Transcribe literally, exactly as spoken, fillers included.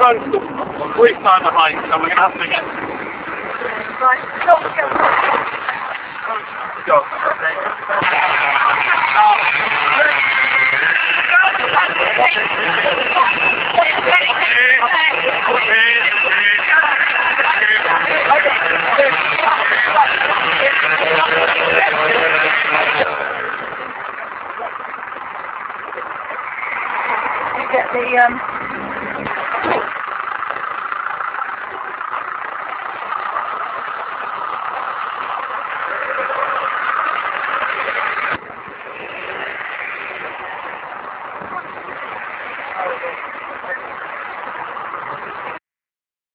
road's way far behind, so we're going to have to get... Right, stop, go. Go. You get the, um...